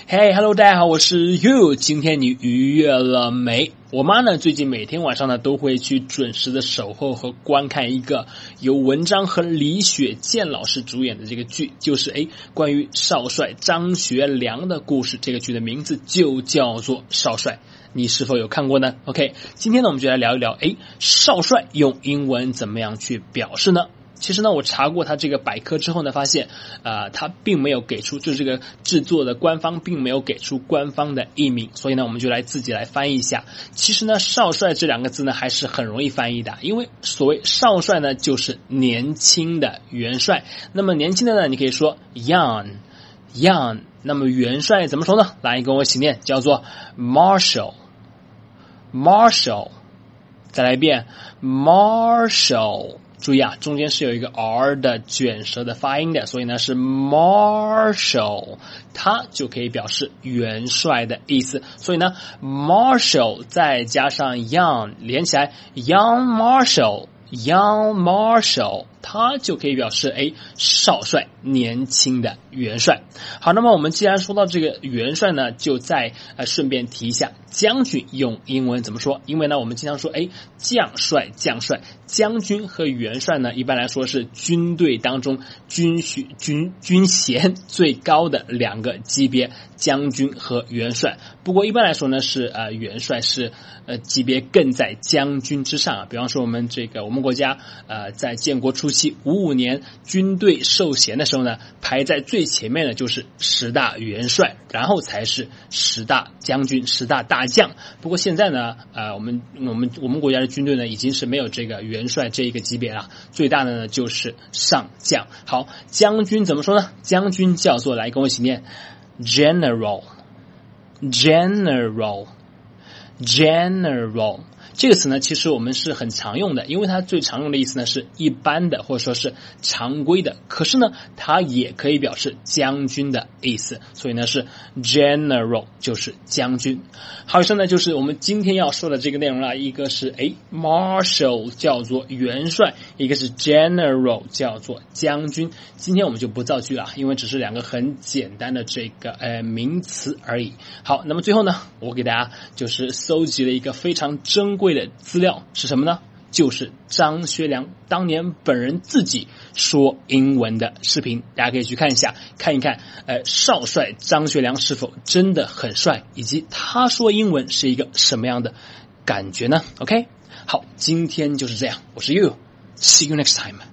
Hey, hello， 大家好，我是 You。今天你愉悦了没？我妈呢，最近每天晚上呢都会去准时的守候和观看一个由文章和李雪健老师主演的这个剧，就是关于少帅张学良的故事。这个剧的名字就叫做《少帅》，你是否有看过呢 ？OK， 今天呢我们就来聊一聊，少帅用英文怎么样去表示呢？其实呢，我查过他这个百科之后呢，发现，他并没有给出，就是这个制作的官方并没有给出官方的译名，所以呢，我们就自己来翻译一下。其实呢，少帅这两个字呢，还是很容易翻译的，因为所谓少帅呢，就是年轻的元帅。那么年轻的呢，你可以说 young。那么元帅怎么说呢？来，跟我一起念，叫做 Marshal。再来一遍 Marshal。注意啊，中间是有一个 R 的卷舌的发音的，所以呢是 Marshal， 它就可以表示元帅的意思。所以呢 Marshal 再加上 Young 连起来 Young Marshal， 它就可以表示少帅，年轻的元帅。好，那么我们既然说到这个元帅呢，就再顺便提一下将军用英文怎么说。因为呢我们经常说将帅，将军和元帅呢一般来说是军队当中军衔最高的两个级别，将军和元帅。不过一般来说呢是元帅是级别更在将军之上啊。比方说我们国家在建国初期55年军队授衔的时候呢，排在最前面的就是10大元帅，然后才是10大将军、10大大将。不过现在呢我们国家的军队呢已经是没有这个元帅这一个级别了，最大的呢就是上将。好，将军怎么说呢？将军叫做，来跟我一起念 General。这个词呢其实我们是很常用的，因为它最常用的意思呢是一般的或者说是常规的，可是呢它也可以表示将军的意思，所以呢是 General 就是将军。好，以上呢就是我们今天要说的这个内容了，一个是Marshal 叫做元帅，一个是 General 叫做将军。今天我们就不造句了，因为只是两个很简单的这个名词而已。好，那么最后呢我给大家就是搜集了一个非常珍贵的资料，是什么呢？就是张学良当年本人自己说英文的视频，大家可以去看一下，看一看少帅张学良是否真的很帅，以及他说英文是一个什么样的感觉呢？ OK， 好，今天就是这样，我是 You， See you next time。